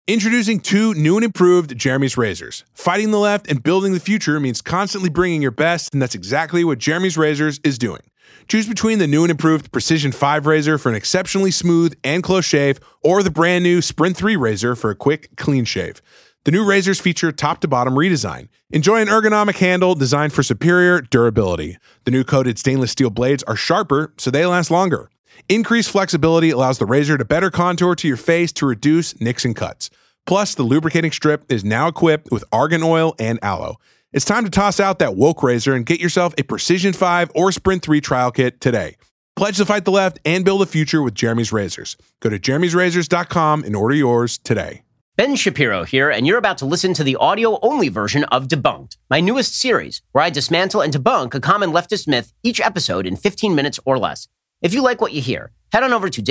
Introducing two new and improved Jeremy's razors. Fighting the left and building the future means constantly bringing your best, and that's exactly what Jeremy's Razors is doing. Choose between the new and improved Precision 5 razor for an exceptionally smooth and close shave, or the brand new Sprint 3 razor for a quick, clean shave. The new razors feature top-to-bottom redesign. Enjoy an ergonomic handle designed for superior durability. The new coated stainless steel blades are sharper, so they last longer. Increased flexibility allows the razor to better contour to your face to reduce nicks and cuts. Plus, the lubricating strip is now equipped with argan oil and aloe. It's time to toss out that woke razor and get yourself a Precision 5 or Sprint 3 trial kit today. Pledge to fight the left and build a future with Jeremy's Razors. Go to jeremy'srazors.com and order yours today. Ben Shapiro here, and you're about to listen to the audio-only version of Debunked, my newest series, where I dismantle and debunk a common leftist myth each episode in 15 minutes or less. If you like what you hear, head on over to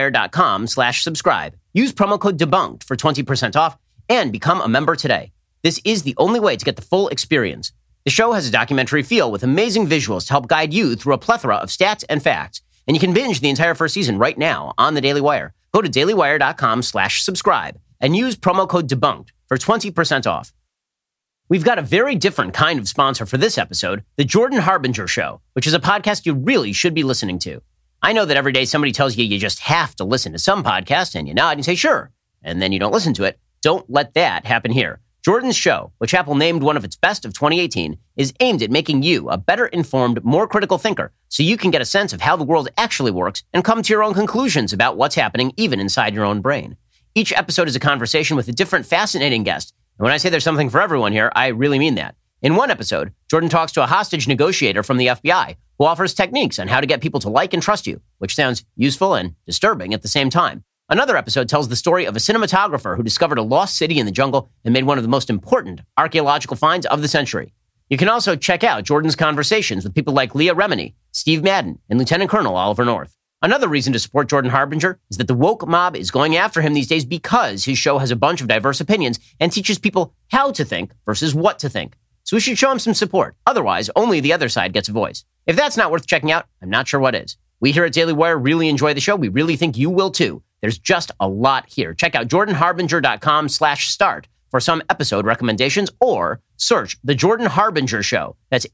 dailywire.com/subscribe. Use promo code DEBUNKED for 20% off and become a member today. This is the only way to get the full experience. The show has a documentary feel with amazing visuals to help guide you through a plethora of stats and facts. And you can binge the entire first season right now on the Daily Wire. Go to dailywire.com/subscribe and use promo code DEBUNKED for 20% off. We've got a very different kind of sponsor for this episode, The Jordan Harbinger Show, which is a podcast you really should be listening to. I know that every day somebody tells you you just have to listen to some podcast, and you nod and say, sure, and then you don't listen to it. Don't let that happen here. Jordan's show, which Apple named one of its best of 2018, is aimed at making you a better informed, more critical thinker so you can get a sense of how the world actually works and come to your own conclusions about what's happening even inside your own brain. Each episode is a conversation with a different fascinating guest. And when I say there's something for everyone here, I really mean that. In one episode, Jordan talks to a hostage negotiator from the FBI who offers techniques on how to get people to like and trust you, which sounds useful and disturbing at the same time. Another episode tells the story of a cinematographer who discovered a lost city in the jungle and made one of the most important archaeological finds of the century. You can also check out Jordan's conversations with people like Leah Remini, Steve Madden, and Lieutenant Colonel Oliver North. Another reason to support Jordan Harbinger is that the woke mob is going after him these days because his show has a bunch of diverse opinions and teaches people how to think versus what to think. So we should show him some support. Otherwise, only the other side gets a voice. If that's not worth checking out, I'm not sure what is. We here at Daily Wire really enjoy the show. We really think you will too. There's just a lot here. Check out jordanharbinger.com/start for some episode recommendations, or search The Jordan Harbinger Show. That's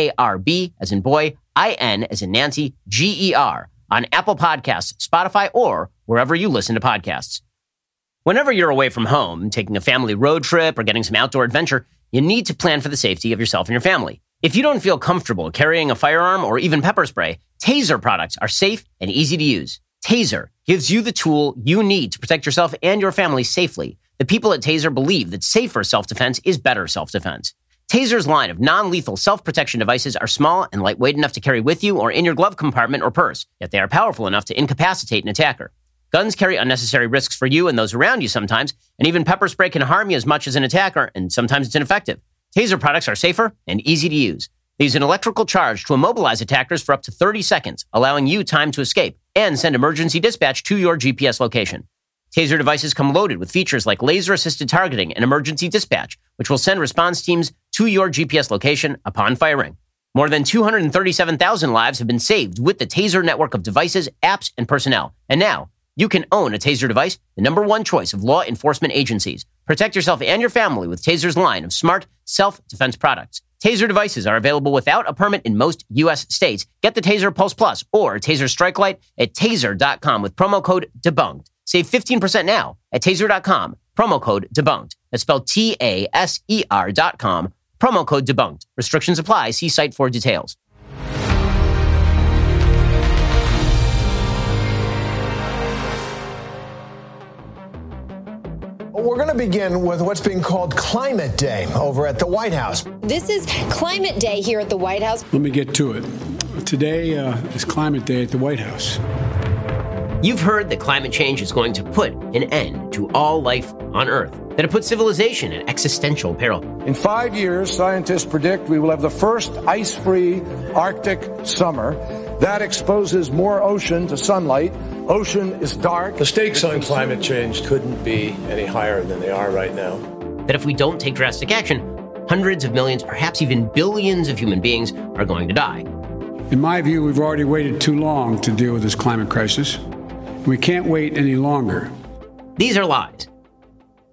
HARB as in boy, IN as in Nancy, GER on Apple Podcasts, Spotify, or wherever you listen to podcasts. Whenever you're away from home, taking a family road trip or getting some outdoor adventure, you need to plan for the safety of yourself and your family. If you don't feel comfortable carrying a firearm or even pepper spray, Taser products are safe and easy to use. Taser gives you the tool you need to protect yourself and your family safely. The people at Taser believe that safer self-defense is better self-defense. Taser's line of non-lethal self-protection devices are small and lightweight enough to carry with you or in your glove compartment or purse, yet they are powerful enough to incapacitate an attacker. Guns carry unnecessary risks for you and those around you sometimes, and even pepper spray can harm you as much as an attacker, and sometimes it's ineffective. Taser products are safer and easy to use. They use an electrical charge to immobilize attackers for up to 30 seconds, allowing you time to escape, and send emergency dispatch to your GPS location. Taser devices come loaded with features like laser-assisted targeting and emergency dispatch, which will send response teams to your GPS location upon firing. More than 237,000 lives have been saved with the Taser network of devices, apps, and personnel. And now, you can own a Taser device, the number one choice of law enforcement agencies. Protect yourself and your family with Taser's line of smart self-defense products. Taser devices are available without a permit in most U.S. states. Get the Taser Pulse Plus or Taser Strike Light at taser.com with promo code DEBUNKED. Save 15% now at taser.com, promo code DEBUNKED. That's spelled TASER.com, promo code DEBUNKED. Restrictions apply. See site for details. We're going to begin with what's being called Climate Day over at the White House. This is Climate Day here at the White House. Let me get to it. Today is Climate Day at the White House. You've heard that climate change is going to put an end to all life on Earth, that it puts civilization in existential peril. In 5 years, scientists predict we will have the first ice-free Arctic summer. That exposes more ocean to sunlight. Ocean is dark. The stakes on climate change couldn't be any higher than they are right now. That if we don't take drastic action, hundreds of millions, perhaps even billions of human beings are going to die. In my view, we've already waited too long to deal with this climate crisis. We can't wait any longer. These are lies.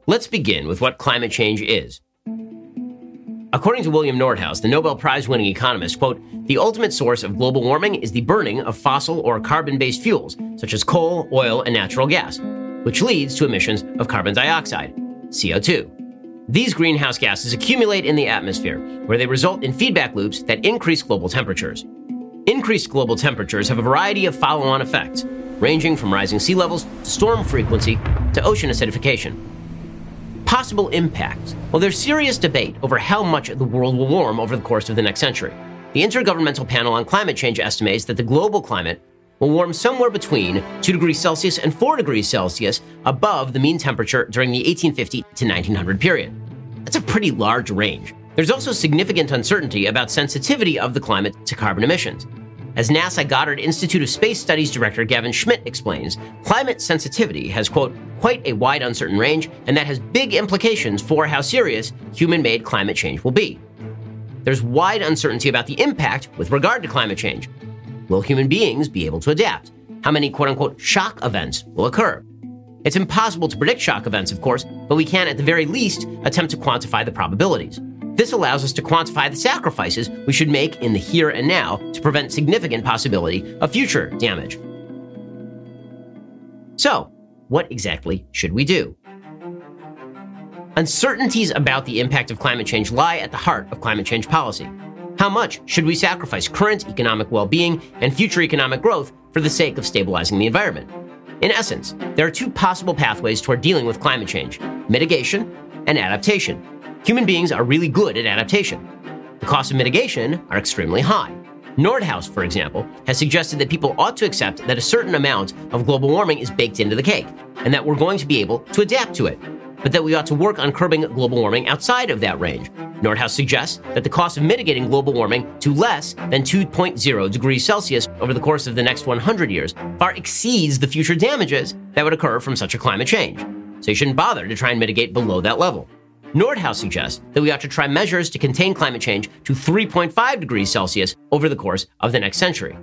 Let's begin with what climate change is. According to William Nordhaus, the Nobel Prize-winning economist, quote, "The ultimate source of global warming is the burning of fossil or carbon-based fuels, such as coal, oil, and natural gas, which leads to emissions of carbon dioxide, CO2. These greenhouse gases accumulate in the atmosphere, where they result in feedback loops that increase global temperatures. Increased global temperatures have a variety of follow-on effects, ranging from rising sea levels to storm frequency to ocean acidification. Possible impacts. Well, there's serious debate over how much the world will warm over the course of the next century. The Intergovernmental Panel on Climate Change estimates that the global climate will warm somewhere between 2 degrees Celsius and 4 degrees Celsius above the mean temperature during the 1850 to 1900 period. That's a pretty large range. There's also significant uncertainty about sensitivity of the climate to carbon emissions. As NASA Goddard Institute of Space Studies Director Gavin Schmidt explains, climate sensitivity has, quote, quite a wide uncertain range, and that has big implications for how serious human-made climate change will be. There's wide uncertainty about the impact with regard to climate change. Will human beings be able to adapt? How many quote-unquote shock events will occur? It's impossible to predict shock events, of course, but we can at the very least attempt to quantify the probabilities. This allows us to quantify the sacrifices we should make in the here and now to prevent significant possibility of future damage. So, what exactly should we do? Uncertainties about the impact of climate change lie at the heart of climate change policy. How much should we sacrifice current economic well-being and future economic growth for the sake of stabilizing the environment? In essence, there are two possible pathways toward dealing with climate change: mitigation and adaptation. Human beings are really good at adaptation. The costs of mitigation are extremely high. Nordhaus, for example, has suggested that people ought to accept that a certain amount of global warming is baked into the cake, and that we're going to be able to adapt to it, but that we ought to work on curbing global warming outside of that range. Nordhaus suggests that the cost of mitigating global warming to less than 2.0 degrees Celsius over the course of the next 100 years far exceeds the future damages that would occur from such a climate change. So you shouldn't bother to try and mitigate below that level. Nordhaus suggests that we ought to try measures to contain climate change to 3.5 degrees Celsius over the course of the next century.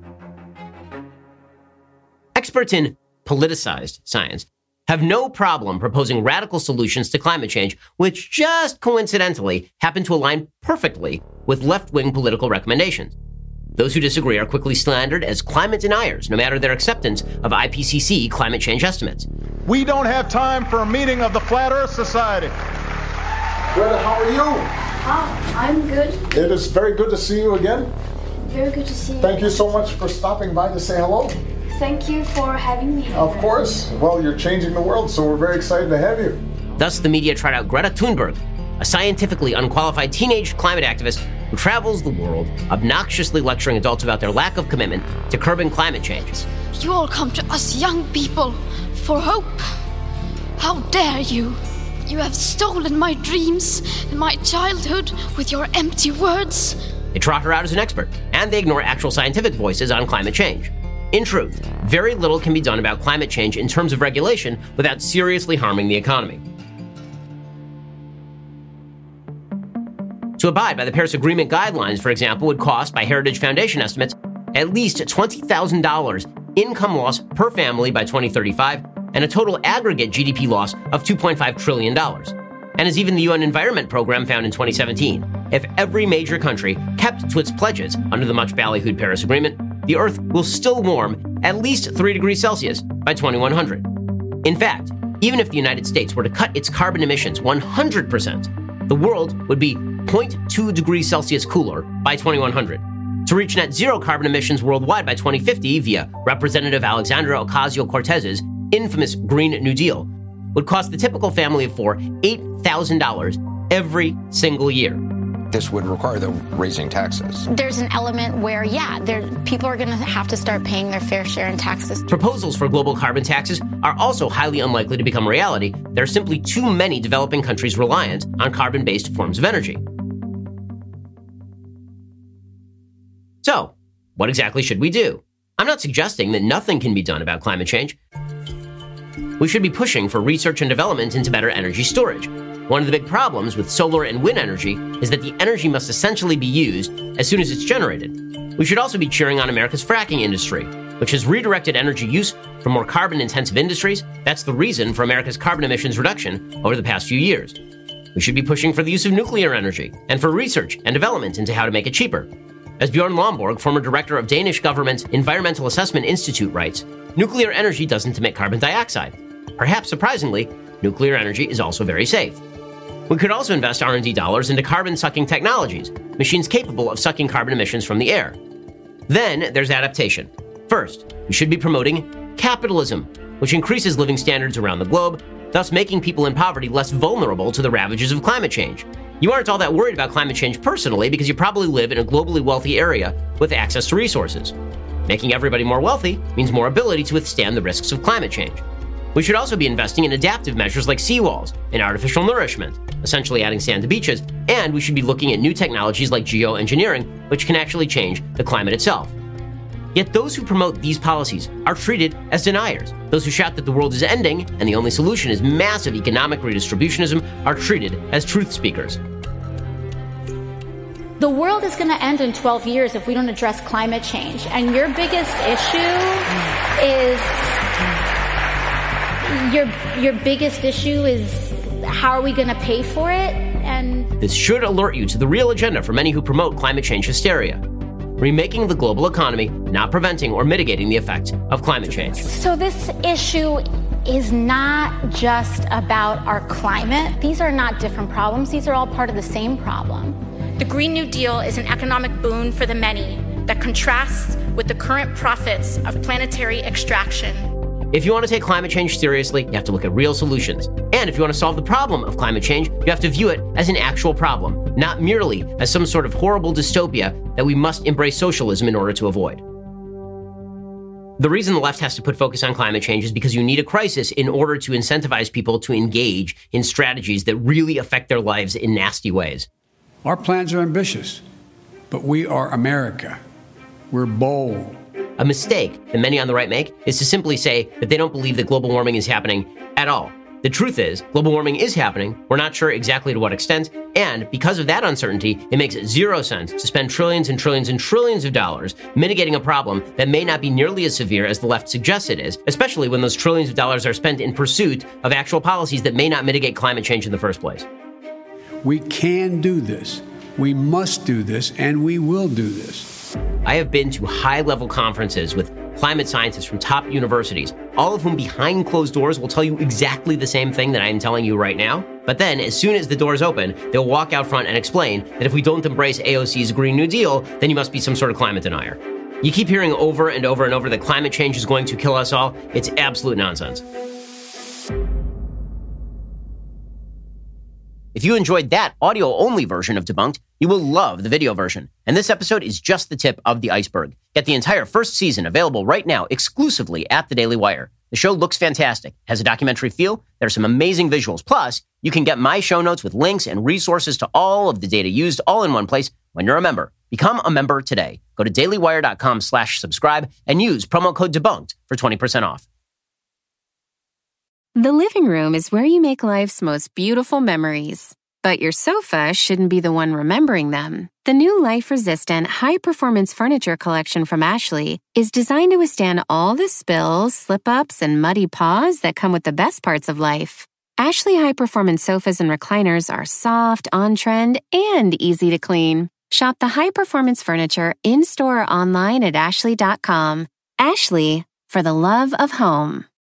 Experts in politicized science have no problem proposing radical solutions to climate change, which just coincidentally happen to align perfectly with left-wing political recommendations. Those who disagree are quickly slandered as climate deniers, no matter their acceptance of IPCC climate change estimates. We don't have time for a meeting of the Flat Earth Society. Greta, how are you? Oh, I'm good. It is very good to see you again. Very good to see you. Thank you so much for stopping by to say hello. Thank you for having me. Of course. Well, you're changing the world, so we're very excited to have you. Thus, the media trot out Greta Thunberg, a scientifically unqualified teenage climate activist who travels the world, obnoxiously lecturing adults about their lack of commitment to curbing climate change. You all come to us young people for hope. How dare you? You have stolen my dreams and my childhood with your empty words. They trot her out as an expert, and they ignore actual scientific voices on climate change. In truth, very little can be done about climate change in terms of regulation without seriously harming the economy. To abide by the Paris Agreement guidelines, for example, would cost, by Heritage Foundation estimates, at least $20,000 income loss per family by 2035, and a total aggregate GDP loss of $2.5 trillion. And as even the UN Environment Program found in 2017, if every major country kept to its pledges under the much ballyhooed Paris Agreement, the Earth will still warm at least 3 degrees Celsius by 2100. In fact, even if the United States were to cut its carbon emissions 100%, the world would be 0.2 degrees Celsius cooler by 2100. To reach net zero carbon emissions worldwide by 2050 via Representative Alexandria Ocasio-Cortez's infamous Green New Deal would cost the typical family of four $8,000 every single year. This would require them raising taxes. There's an element where, people are going to have to start paying their fair share in taxes. Proposals for global carbon taxes are also highly unlikely to become reality. There are simply too many developing countries reliant on carbon-based forms of energy. So, what exactly should we do? I'm not suggesting that nothing can be done about climate change. We should be pushing for research and development into better energy storage. One of the big problems with solar and wind energy is that the energy must essentially be used as soon as it's generated. We should also be cheering on America's fracking industry. which has redirected energy use from more carbon-intensive industries. That's the reason for America's carbon emissions reduction over the past few years. We should be pushing for the use of nuclear energy and for research and development into how to make it cheaper. As Bjorn Lomborg, former director of Danish government's Environmental Assessment Institute, writes, nuclear energy doesn't emit carbon dioxide. Perhaps surprisingly, nuclear energy is also very safe. We could also invest R&D dollars into carbon-sucking technologies, machines capable of sucking carbon emissions from the air. Then there's adaptation. First, we should be promoting capitalism, which increases living standards around the globe, thus making people in poverty less vulnerable to the ravages of climate change. You aren't all that worried about climate change personally because you probably live in a globally wealthy area with access to resources. Making everybody more wealthy means more ability to withstand the risks of climate change. We should also be investing in adaptive measures like seawalls and artificial nourishment, essentially adding sand to beaches, and we should be looking at new technologies like geoengineering, which can actually change the climate itself. Yet those who promote these policies are treated as deniers. Those who shout that the world is ending and the only solution is massive economic redistributionism are treated as truth speakers. The world is going to end in 12 years if we don't address climate change. And your biggest issue is how are we going to pay for it? And this should alert you to the real agenda for many who promote climate change hysteria. Remaking the global economy, not preventing or mitigating the effects of climate change. So this issue is not just about our climate. These are not different problems. These are all part of the same problem. The Green New Deal is an economic boon for the many that contrasts with the current profits of planetary extraction. If you want to take climate change seriously, you have to look at real solutions. And if you want to solve the problem of climate change, you have to view it as an actual problem, not merely as some sort of horrible dystopia that we must embrace socialism in order to avoid. The reason the left has to put focus on climate change is because you need a crisis in order to incentivize people to engage in strategies that really affect their lives in nasty ways. Our plans are ambitious, but we are America. We're bold. A mistake that many on the right make is to simply say that they don't believe that global warming is happening at all. The truth is, global warming is happening. We're not sure exactly to what extent. And because of that uncertainty, it makes zero sense to spend trillions and trillions and trillions of dollars mitigating a problem that may not be nearly as severe as the left suggests it is, especially when those trillions of dollars are spent in pursuit of actual policies that may not mitigate climate change in the first place. We can do this. We must do this, and we will do this. I have been to high-level conferences with climate scientists from top universities, all of whom behind closed doors will tell you exactly the same thing that I am telling you right now. But then, as soon as the doors open, they'll walk out front and explain that if we don't embrace AOC's Green New Deal, then you must be some sort of climate denier. You keep hearing over and over and over that climate change is going to kill us all. It's absolute nonsense. If you enjoyed that audio-only version of Debunked, you will love the video version. And this episode is just the tip of the iceberg. Get the entire first season available right now exclusively at the Daily Wire. The show looks fantastic, has a documentary feel, there are some amazing visuals. Plus, you can get my show notes with links and resources to all of the data used all in one place when you're a member. Become a member today. Go to dailywire.com/subscribe and use promo code DEBUNKED for 20% off. The living room is where you make life's most beautiful memories. But your sofa shouldn't be the one remembering them. The new life-resistant, high-performance furniture collection from Ashley is designed to withstand all the spills, slip-ups, and muddy paws that come with the best parts of life. Ashley high-performance sofas and recliners are soft, on-trend, and easy to clean. Shop the high-performance furniture in-store or online at ashley.com. Ashley, for the love of home.